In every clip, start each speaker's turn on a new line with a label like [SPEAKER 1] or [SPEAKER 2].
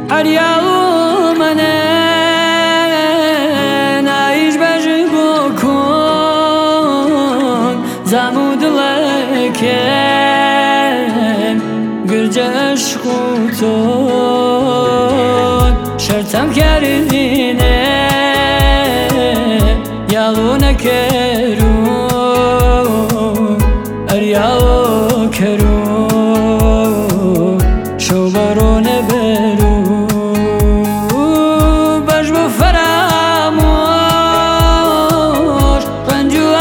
[SPEAKER 1] هر یومنه نایش بجگو کن زمود لکن گرج عشقوتون شرطم کردینه یالو نکرو اریالو کرو شو برو نبرو باش بو فراموش رنج و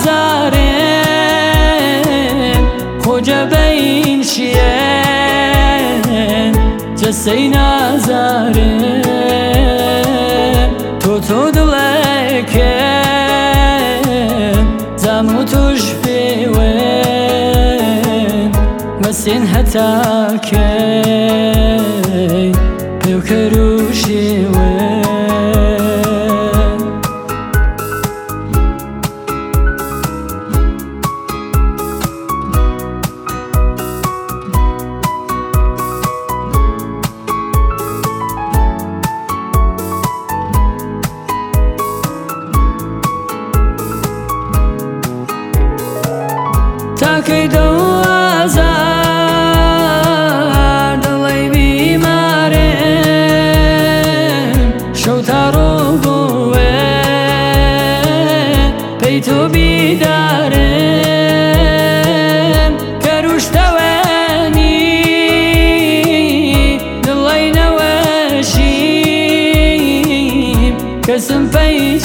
[SPEAKER 1] آزارم خوجه بین شین جسی نازارم تو دلکم زمو توش بیوین مسین حتا کی پیو کروشی وین تاکی دو آزار دلی بیمارم شو تارو بوه پی تو بیدارم کروش توانی دلی نوشیم کسم پی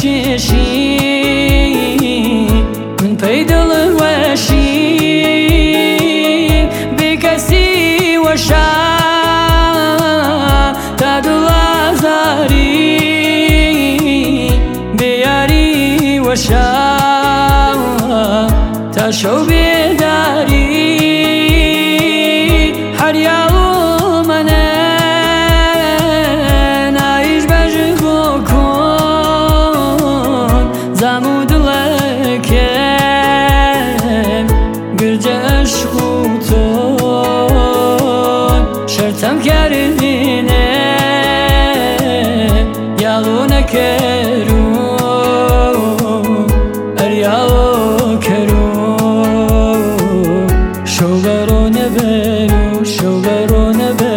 [SPEAKER 1] چشیم من پی دل وشیم تادو لازاری بیاری وشا تا شو بیداری هر یومنه نایش بجگو کن زمود لکم گرج عشقوتون شرطم کردینه یالو نکرو اریالو کرو شو برو نبرو